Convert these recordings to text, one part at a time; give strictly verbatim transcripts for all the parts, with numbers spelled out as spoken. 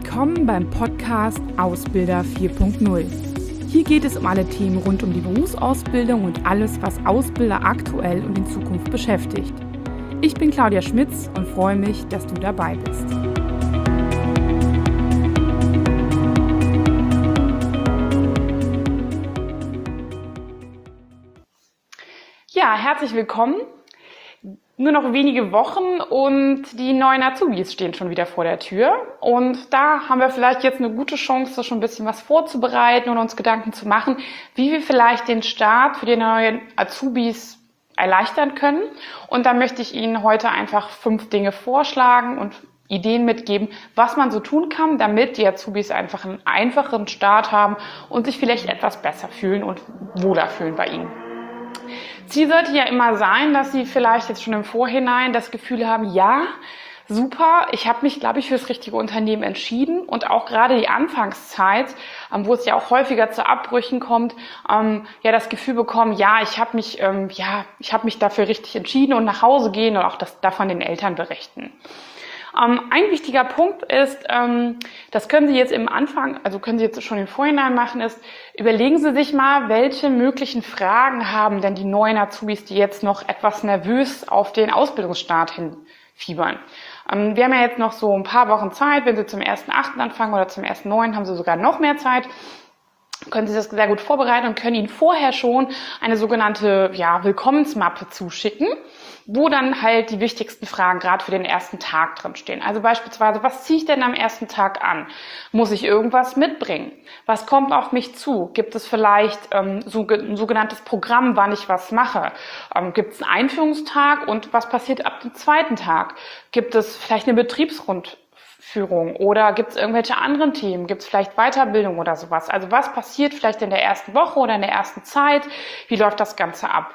Willkommen beim Podcast Ausbilder vier Punkt null. Hier geht es um alle Themen rund um die Berufsausbildung und alles, was Ausbilder aktuell und in Zukunft beschäftigt. Ich bin Claudia Schmitz und freue mich, dass du dabei bist. Ja, herzlich willkommen. Nur noch wenige Wochen und die neuen Azubis stehen schon wieder vor der Tür. Und da haben wir vielleicht jetzt eine gute Chance, schon ein bisschen was vorzubereiten und uns Gedanken zu machen, wie wir vielleicht den Start für die neuen Azubis erleichtern können. Und da möchte ich Ihnen heute einfach fünf Dinge vorschlagen und Ideen mitgeben, was man so tun kann, damit die Azubis einfach einen einfacheren Start haben und sich vielleicht etwas besser fühlen und wohler fühlen bei Ihnen. Ziel sollte ja immer sein, dass Sie vielleicht jetzt schon im Vorhinein das Gefühl haben, ja, super, ich habe mich, glaube ich, für das richtige Unternehmen entschieden und auch gerade die Anfangszeit, wo es ja auch häufiger zu Abbrüchen kommt, ja das Gefühl bekommen, ja, ich habe mich, ja, ich habe mich dafür richtig entschieden und nach Hause gehen und auch das davon den Eltern berichten. Ein wichtiger Punkt ist, das können Sie jetzt im Anfang, also können Sie jetzt schon im Vorhinein machen, ist, überlegen Sie sich mal, welche möglichen Fragen haben denn die neuen Azubis, die jetzt noch etwas nervös auf den Ausbildungsstart hinfiebern. Wir haben ja jetzt noch so ein paar Wochen Zeit, wenn Sie zum ersten achten anfangen oder zum ersten neunten haben Sie sogar noch mehr Zeit. Können Sie das sehr gut vorbereiten und können Ihnen vorher schon eine sogenannte ja, Willkommensmappe zuschicken, wo dann halt die wichtigsten Fragen gerade für den ersten Tag drin stehen. Also beispielsweise, was ziehe ich denn am ersten Tag an? Muss ich irgendwas mitbringen? Was kommt auf mich zu? Gibt es vielleicht ähm, so, ein sogenanntes Programm, wann ich was mache? Ähm, gibt es einen Einführungstag und was passiert ab dem zweiten Tag? Gibt es vielleicht eine Betriebsrundführung oder gibt es irgendwelche anderen Themen? Gibt es vielleicht Weiterbildung oder sowas? Also was passiert vielleicht in der ersten Woche oder in der ersten Zeit? Wie läuft das Ganze ab?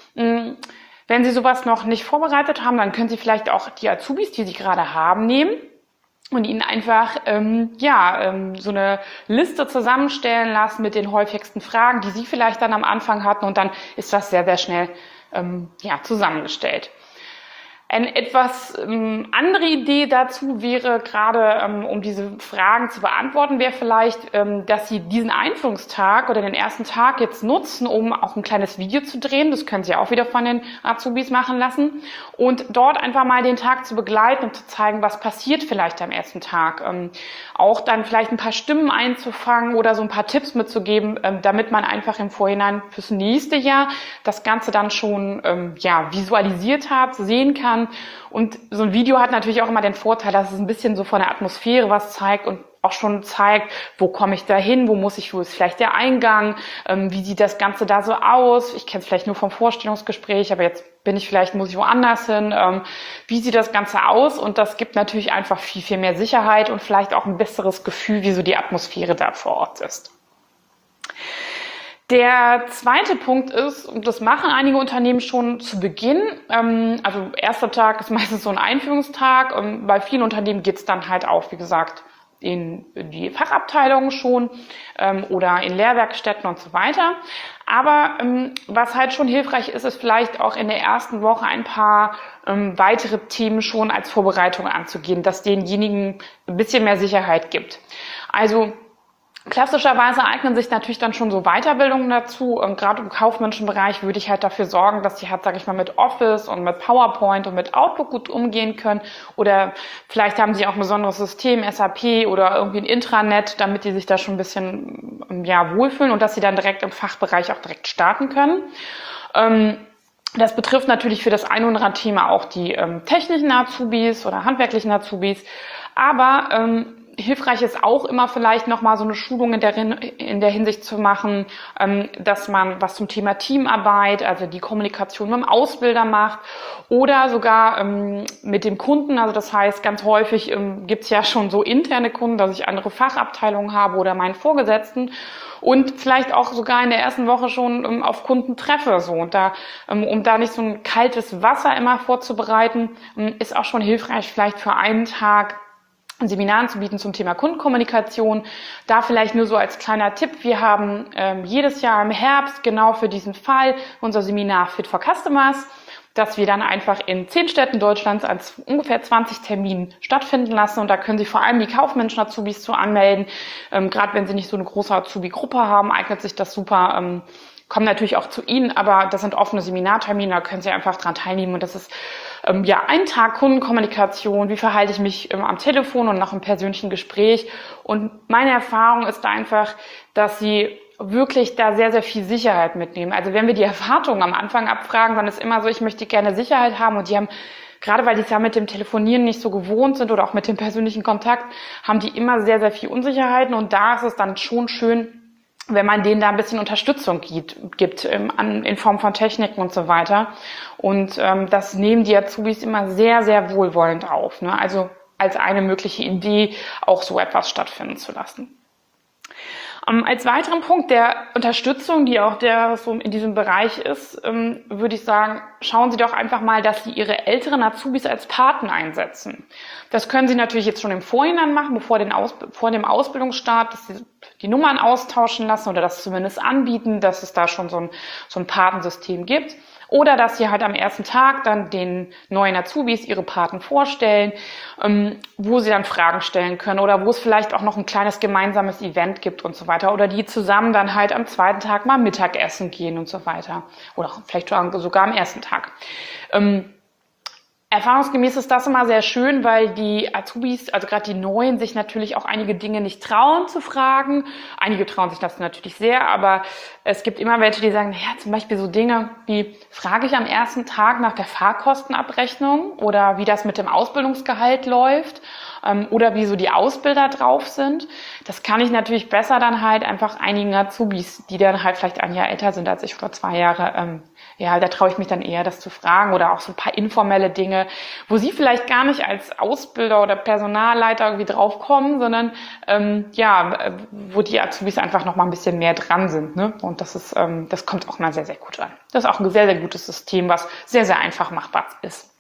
Hm. Wenn Sie sowas noch nicht vorbereitet haben, dann können Sie vielleicht auch die Azubis, die Sie gerade haben, nehmen und ihnen einfach ähm, ja ähm, so eine Liste zusammenstellen lassen mit den häufigsten Fragen, die Sie vielleicht dann am Anfang hatten, und dann ist das sehr, sehr schnell ähm, ja zusammengestellt. Eine etwas ähm, andere Idee dazu wäre, gerade ähm, um diese Fragen zu beantworten, wäre vielleicht, ähm, dass Sie diesen Einführungstag oder den ersten Tag jetzt nutzen, um auch ein kleines Video zu drehen. Das können Sie auch wieder von den Azubis machen lassen. Und dort einfach mal den Tag zu begleiten und zu zeigen, was passiert vielleicht am ersten Tag. Ähm, auch dann vielleicht ein paar Stimmen einzufangen oder so ein paar Tipps mitzugeben, ähm, damit man einfach im Vorhinein fürs nächste Jahr das Ganze dann schon ähm, ja, visualisiert hat, sehen kann. Und so ein Video hat natürlich auch immer den Vorteil, dass es ein bisschen so von der Atmosphäre was zeigt und auch schon zeigt, wo komme ich da hin, wo muss ich, wo ist vielleicht der Eingang, ähm, wie sieht das Ganze da so aus. Ich kenne es vielleicht nur vom Vorstellungsgespräch, aber jetzt bin ich vielleicht, muss ich woanders hin. Ähm, wie sieht das Ganze aus? Und das gibt natürlich einfach viel, viel mehr Sicherheit und vielleicht auch ein besseres Gefühl, wie so die Atmosphäre da vor Ort ist. Der zweite Punkt ist, und das machen einige Unternehmen schon zu Beginn, ähm, also erster Tag ist meistens so ein Einführungstag, und bei vielen Unternehmen geht es dann halt auch, wie gesagt, in die Fachabteilungen schon ähm, oder in Lehrwerkstätten und so weiter. Aber ähm, was halt schon hilfreich ist, ist vielleicht auch in der ersten Woche ein paar ähm, weitere Themen schon als Vorbereitung anzugehen, dass denjenigen ein bisschen mehr Sicherheit gibt. Also klassischerweise eignen sich natürlich dann schon so Weiterbildungen dazu. Und gerade im kaufmännischen Bereich würde ich halt dafür sorgen, dass sie halt, sage ich mal, mit Office und mit PowerPoint und mit Outlook gut umgehen können. Oder vielleicht haben sie auch ein besonderes System, S A P oder irgendwie ein Intranet, damit die sich da schon ein bisschen ja, wohlfühlen und dass sie dann direkt im Fachbereich auch direkt starten können. Ähm, Das betrifft natürlich für das ein oder andere Thema auch die ähm, technischen Azubis oder handwerklichen Azubis. Aber ähm, hilfreich ist auch immer vielleicht nochmal so eine Schulung in der, in der Hinsicht zu machen, ähm, dass man was zum Thema Teamarbeit, also die Kommunikation mit dem Ausbilder macht oder sogar ähm, mit dem Kunden. Also das heißt, ganz häufig ähm, gibt es ja schon so interne Kunden, dass ich andere Fachabteilungen habe oder meinen Vorgesetzten. Und vielleicht auch sogar in der ersten Woche schon um, auf Kunden treffe. So. Und da, um, um da nicht so ein kaltes Wasser immer vorzubereiten, um, ist auch schon hilfreich, vielleicht für einen Tag ein Seminar anzubieten zum Thema Kundenkommunikation. Da vielleicht nur so als kleiner Tipp. Wir haben ähm, jedes Jahr im Herbst genau für diesen Fall unser Seminar Fit for Customers. dass wir dann einfach in zehn Städten Deutschlands als ungefähr zwanzig Terminen stattfinden lassen. Und da können sich vor allem die kaufmännischen Azubis zu anmelden. Ähm, gerade wenn sie nicht so eine große Azubi-Gruppe haben, eignet sich das super. Ähm, kommen natürlich auch zu Ihnen, aber das sind offene Seminartermine, da können Sie einfach dran teilnehmen. Und das ist ähm, ja ein Tag Kundenkommunikation, wie verhalte ich mich ähm, am Telefon und nach einem persönlichen Gespräch. Und meine Erfahrung ist da einfach, dass Sie wirklich da sehr, sehr viel Sicherheit mitnehmen. Also wenn wir die Erwartungen am Anfang abfragen, dann ist immer so, ich möchte gerne Sicherheit haben, und die haben, gerade weil die es ja mit dem Telefonieren nicht so gewohnt sind oder auch mit dem persönlichen Kontakt, haben die immer sehr, sehr viel Unsicherheiten, und da ist es dann schon schön, wenn man denen da ein bisschen Unterstützung gibt, gibt ähm, an, in Form von Techniken und so weiter. Und ähm, das nehmen die Azubis immer sehr, sehr wohlwollend auf, ne? Also als eine mögliche Idee, auch so etwas stattfinden zu lassen. Ähm, als weiteren Punkt der Unterstützung, die auch der so in diesem Bereich ist, ähm, würde ich sagen, schauen Sie doch einfach mal, dass Sie Ihre älteren Azubis als Paten einsetzen. Das können Sie natürlich jetzt schon im Vorhinein machen, bevor den Aus, vor dem Ausbildungsstart, dass Sie die Nummern austauschen lassen oder das zumindest anbieten, dass es da schon so ein, so ein Patensystem gibt. Oder dass Sie halt am ersten Tag dann den neuen Azubis ihre Paten vorstellen, ähm, wo sie dann Fragen stellen können oder wo es vielleicht auch noch ein kleines gemeinsames Event gibt und so weiter. Oder die zusammen dann halt am zweiten Tag mal Mittagessen gehen und so weiter. Oder vielleicht sogar am ersten Tag. Ähm, Erfahrungsgemäß ist das immer sehr schön, weil die Azubis, also gerade die Neuen, sich natürlich auch einige Dinge nicht trauen zu fragen. Einige trauen sich das natürlich sehr, aber es gibt immer welche, die sagen, naja, zum Beispiel so Dinge wie, frage ich am ersten Tag nach der Fahrkostenabrechnung oder wie das mit dem Ausbildungsgehalt läuft ähm, oder wie so die Ausbilder drauf sind. Das kann ich natürlich besser dann halt einfach einigen Azubis, die dann halt vielleicht ein Jahr älter sind als ich oder zwei Jahre, ähm, ja, da traue ich mich dann eher, das zu fragen, oder auch so ein paar informelle Dinge, wo Sie vielleicht gar nicht als Ausbilder oder Personalleiter irgendwie draufkommen, sondern ähm, ja, wo die Azubis einfach noch mal ein bisschen mehr dran sind, ne? Und das ist, ähm, das kommt auch mal sehr, sehr gut an. Das ist auch ein sehr, sehr gutes System, was sehr, sehr einfach machbar ist.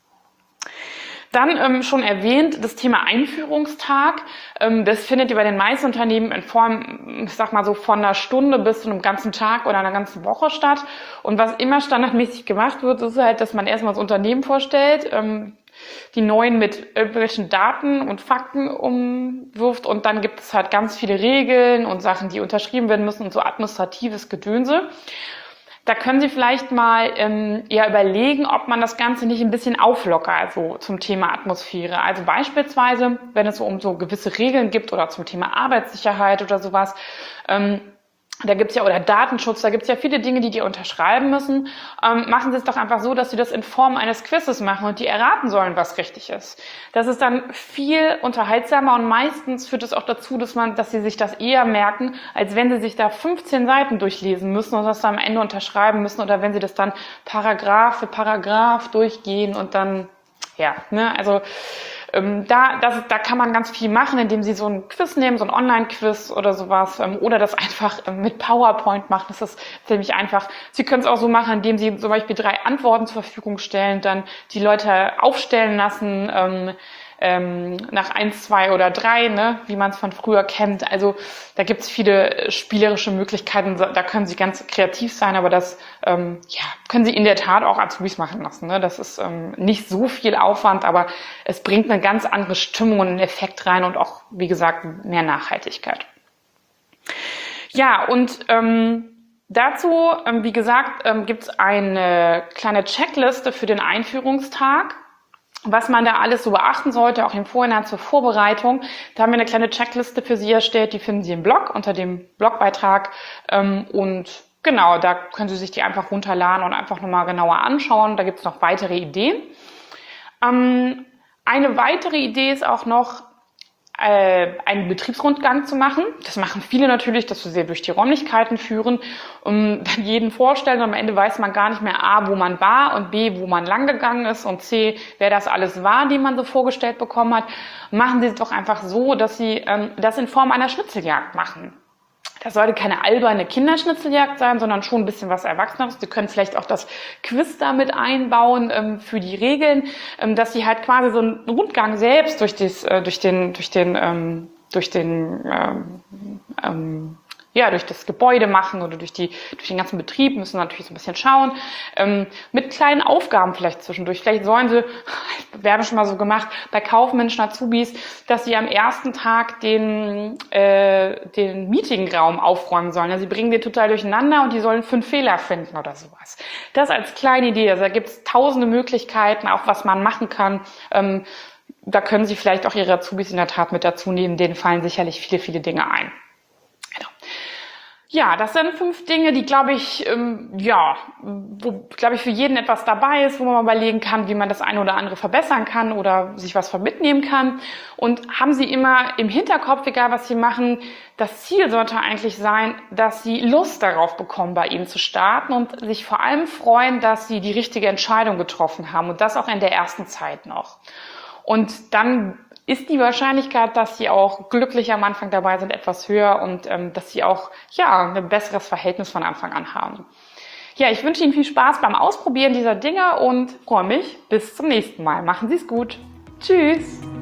Dann ähm, schon erwähnt, das Thema Einführungstag. Ähm, das findet ihr bei den meisten Unternehmen in Form, ich sag mal so, von einer Stunde bis zu einem ganzen Tag oder einer ganzen Woche statt. Und was immer standardmäßig gemacht wird, ist halt, dass man erstmal das Unternehmen vorstellt, ähm, die Neuen mit irgendwelchen Daten und Fakten umwirft, und dann gibt es halt ganz viele Regeln und Sachen, die unterschrieben werden müssen und so administratives Gedönse. Da können Sie vielleicht mal ähm, ja überlegen, ob man das Ganze nicht ein bisschen auflockert, also zum Thema Atmosphäre. Also beispielsweise, wenn es so um so gewisse Regeln gibt oder zum Thema Arbeitssicherheit oder sowas, ähm, da gibt's ja, oder Datenschutz, da gibt's ja viele Dinge, die die unterschreiben müssen. Ähm, machen Sie es doch einfach so, dass Sie das in Form eines Quizzes machen und die erraten sollen, was richtig ist. Das ist dann viel unterhaltsamer, und meistens führt es auch dazu, dass man, dass Sie sich das eher merken, als wenn Sie sich da fünfzehn Seiten durchlesen müssen und das dann am Ende unterschreiben müssen, oder wenn Sie das dann Paragraph für Paragraph durchgehen und dann, ja, ne, also Ähm, da, das, da kann man ganz viel machen, indem Sie so ein Quiz nehmen, so ein Online-Quiz oder sowas, ähm, oder das einfach ähm, mit PowerPoint machen. Das ist ziemlich einfach. Sie können es auch so machen, indem Sie zum Beispiel drei Antworten zur Verfügung stellen, dann die Leute aufstellen lassen, ähm, ähm, nach eins, zwei oder drei, ne, wie man es von früher kennt. Also da gibt es viele spielerische Möglichkeiten, da können Sie ganz kreativ sein, aber das ähm, ja, können Sie in der Tat auch Azubis machen lassen. Ne? Das ist ähm, nicht so viel Aufwand, aber es bringt eine ganz andere Stimmung und einen Effekt rein und auch, wie gesagt, mehr Nachhaltigkeit. Ja, und ähm, dazu, ähm, wie gesagt, ähm, gibt es eine kleine Checkliste für den Einführungstag, was man da alles so beachten sollte, auch im Vorhinein zur Vorbereitung. Da haben wir eine kleine Checkliste für Sie erstellt, die finden Sie im Blog, unter dem Blogbeitrag. Und genau, da können Sie sich die einfach runterladen und einfach nochmal genauer anschauen. Da gibt es noch weitere Ideen. Eine weitere Idee ist auch noch, einen Betriebsrundgang zu machen. Das machen viele natürlich, dass wir sie durch die Räumlichkeiten führen und dann jeden vorstellen, und am Ende weiß man gar nicht mehr A, wo man war, und B, wo man lang gegangen ist, und C, wer das alles war, die man so vorgestellt bekommen hat. Machen Sie es doch einfach so, dass Sie ähm, das in Form einer Schnitzeljagd machen. Das sollte keine alberne Kinderschnitzeljagd sein, sondern schon ein bisschen was Erwachseneres. Sie können vielleicht auch das Quiz damit einbauen ähm, für die Regeln, ähm, dass Sie halt quasi so einen Rundgang selbst durch, das, äh, durch den, durch den, ähm, durch den, ähm, ähm, ja, durch das Gebäude machen oder durch, die, durch den ganzen Betrieb, müssen natürlich so ein bisschen schauen. Ähm, mit kleinen Aufgaben vielleicht zwischendurch. Vielleicht sollen sie, wir haben schon mal so gemacht, bei Kaufmännischen Azubis, dass sie am ersten Tag den, äh, den Meetingraum aufräumen sollen. Also sie bringen den total durcheinander und die sollen fünf Fehler finden oder sowas. Das als kleine Idee. Also da gibt es tausende Möglichkeiten, auch was man machen kann. Ähm, da können Sie vielleicht auch Ihre Azubis in der Tat mit dazu nehmen. Denen fallen sicherlich viele, viele Dinge ein. Genau. Ja, das sind fünf Dinge, die, glaube ich, ähm, ja, wo, glaube ich, für jeden etwas dabei ist, wo man mal überlegen kann, wie man das eine oder andere verbessern kann oder sich was von mitnehmen kann. Und haben Sie immer im Hinterkopf, egal was Sie machen, das Ziel sollte eigentlich sein, dass Sie Lust darauf bekommen, bei Ihnen zu starten und sich vor allem freuen, dass Sie die richtige Entscheidung getroffen haben und das auch in der ersten Zeit noch. Und dann ist die Wahrscheinlichkeit, dass Sie auch glücklich am Anfang dabei sind, etwas höher und ähm, dass Sie auch ja ein besseres Verhältnis von Anfang an haben. Ja, ich wünsche Ihnen viel Spaß beim Ausprobieren dieser Dinge und freue mich bis zum nächsten Mal. Machen Sie es gut. Tschüss.